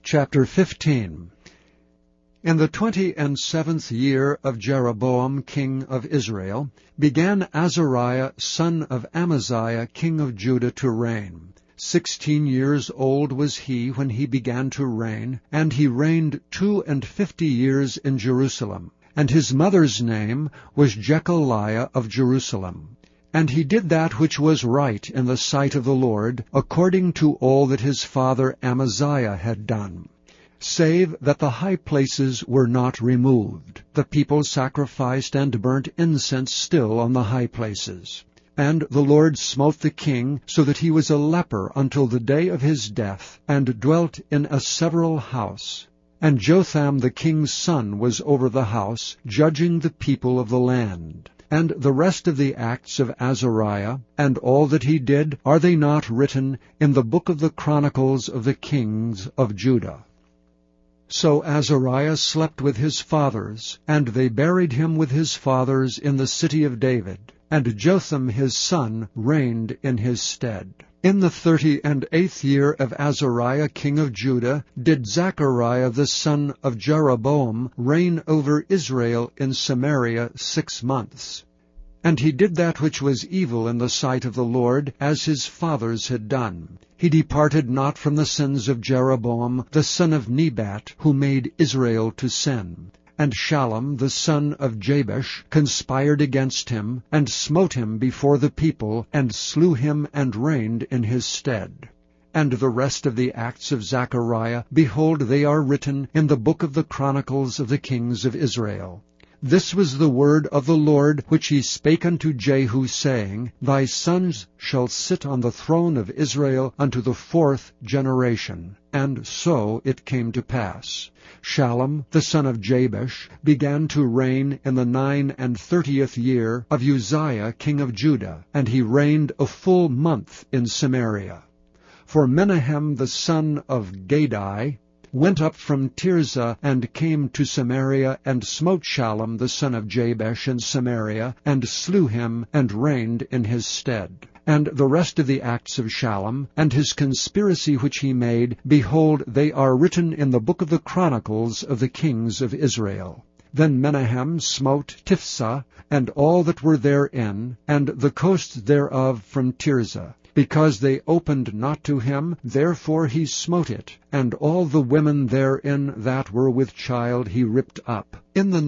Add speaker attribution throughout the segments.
Speaker 1: Chapter 15. In the 27th year of Jeroboam king of Israel began Azariah son of Amaziah king of Judah to reign. 16 years old was he when he began to reign, and he reigned 52 years in Jerusalem. And his mother's name was Jechaliah of Jerusalem. And he did that which was right in the sight of the Lord, according to all that his father Amaziah had done, save that the high places were not removed. The people sacrificed and burnt incense still on the high places. And the Lord smote the king, so that he was a leper until the day of his death, and dwelt in a several house. And Jotham the king's son was over the house, judging the people of the land. And the rest of the acts of Azariah, and all that he did, are they not written in the book of the Chronicles of the kings of Judah? So Azariah slept with his fathers, and they buried him with his fathers in the city of David. And Jotham his son reigned in his stead. In the 38th year of Azariah king of Judah did Zechariah the son of Jeroboam reign over Israel in Samaria 6 months. And he did that which was evil in the sight of the Lord, as his fathers had done. He departed not from the sins of Jeroboam the son of Nebat, who made Israel to sin. And Shallum the son of Jabesh conspired against him, and smote him before the people, and slew him, and reigned in his stead. And the rest of the acts of Zechariah, behold, they are written in the book of the Chronicles of the kings of Israel. This was the word of the Lord which he spake unto Jehu, saying, Thy sons shall sit on the throne of Israel unto the 4th generation. And so it came to pass. Shallum the son of Jabesh began to reign in the 39th year of Uzziah king of Judah, and he reigned a full month in Samaria. For Menahem the son of Gadai went up from Tirzah, and came to Samaria, and smote Shallum the son of Jabesh in Samaria, and slew him, and reigned in his stead. And the rest of the acts of Shallum, and his conspiracy which he made, behold, they are written in the book of the Chronicles of the kings of Israel. Then Menahem smote Tiphsah, and all that were therein, and the coast thereof from Tirzah. Because they opened not to him, therefore he smote it, and all the women therein that were with child he ripped up. In the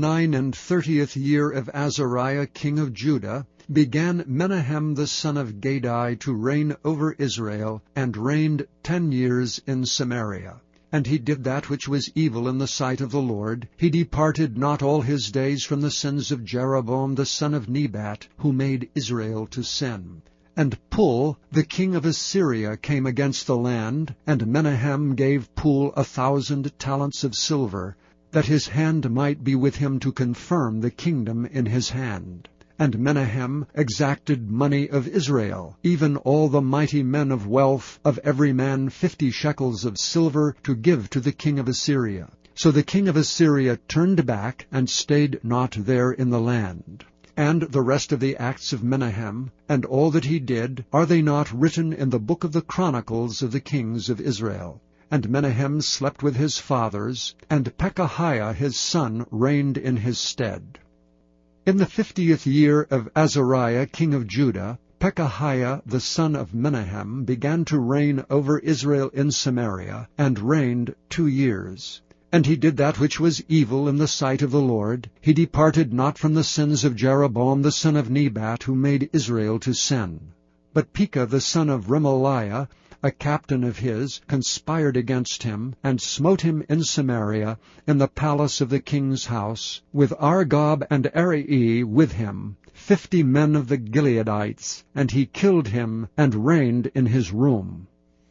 Speaker 1: 39th year of Azariah king of Judah began Menahem the son of Gadai to reign over Israel, and reigned 10 years in Samaria. And he did that which was evil in the sight of the Lord. He departed not all his days from the sins of Jeroboam the son of Nebat, who made Israel to sin. And Pul, the king of Assyria, came against the land, and Menahem gave Pul 1,000 talents of silver, that his hand might be with him to confirm the kingdom in his hand. And Menahem exacted money of Israel, even all the mighty men of wealth, of every man 50 shekels of silver, to give to the king of Assyria. So the king of Assyria turned back, and stayed not there in the land. And the rest of the acts of Menahem, and all that he did, are they not written in the book of the Chronicles of the kings of Israel? And Menahem slept with his fathers, and Pekahiah his son reigned in his stead. In the 50th year of Azariah king of Judah, Pekahiah the son of Menahem began to reign over Israel in Samaria, and reigned 2 years. And he did that which was evil in the sight of the Lord. He departed not from the sins of Jeroboam the son of Nebat, who made Israel to sin. But Pekah the son of Remaliah, a captain of his, conspired against him, and smote him in Samaria, in the palace of the king's house, with Argob and Arai with him, 50 men of the Gileadites, and he killed him, and reigned in his room.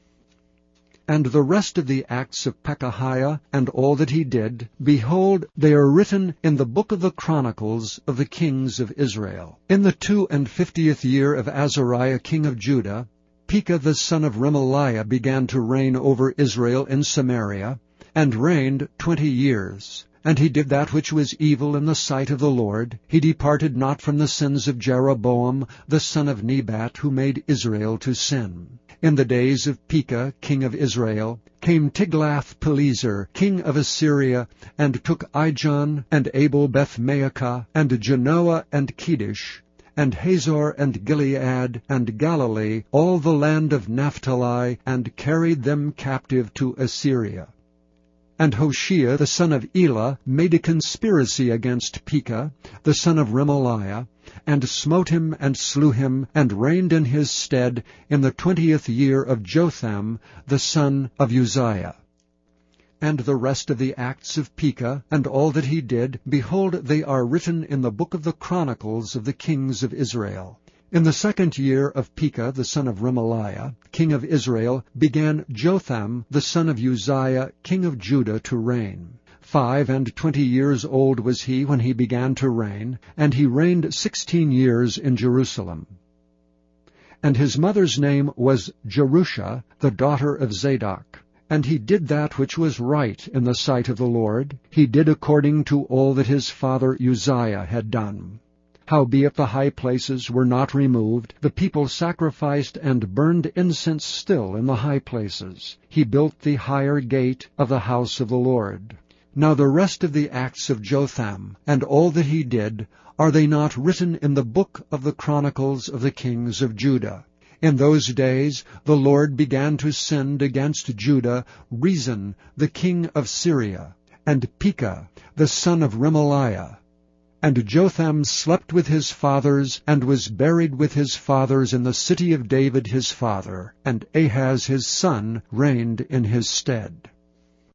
Speaker 1: And the rest of the acts of Pekahiah, and all that he did, behold, they are written in the book of the Chronicles of the kings of Israel. In the 52nd year of Azariah king of Judah, Pekah the son of Remaliah began to reign over Israel in Samaria, and reigned 20 years. And he did that which was evil in the sight of the Lord. He departed not from the sins of Jeroboam, the son of Nebat, who made Israel to sin. In the days of Pekah, king of Israel, came Tiglath-Pileser, king of Assyria, and took Ijon, and Abel-Beth-Maacah, and Genoa, and Kedesh, and Hazor, and Gilead, and Galilee, all the land of Naphtali, and carried them captive to Assyria. And Hoshea the son of Elah made a conspiracy against Pekah, the son of Remaliah, and smote him and slew him, and reigned in his stead in the 20th year of Jotham the son of Uzziah. And the rest of the acts of Pekah, and all that he did, behold, they are written in the book of the Chronicles of the kings of Israel. In the 2nd year of Pekah the son of Remaliah, king of Israel, began Jotham the son of Uzziah, king of Judah, to reign. 25 years old was he when he began to reign, and he reigned 16 years in Jerusalem. And his mother's name was Jerusha, the daughter of Zadok. And he did that which was right in the sight of the Lord. He did according to all that his father Uzziah had done. Howbeit the high places were not removed, the people sacrificed and burned incense still in the high places. He built the higher gate of the house of the Lord. Now the rest of the acts of Jotham, and all that he did, are they not written in the book of the Chronicles of the kings of Judah? In those days the Lord began to send against Judah Rezin the king of Syria, and Pekah the son of Remaliah. And Jotham slept with his fathers, and was buried with his fathers in the city of David his father, and Ahaz his son reigned in his stead.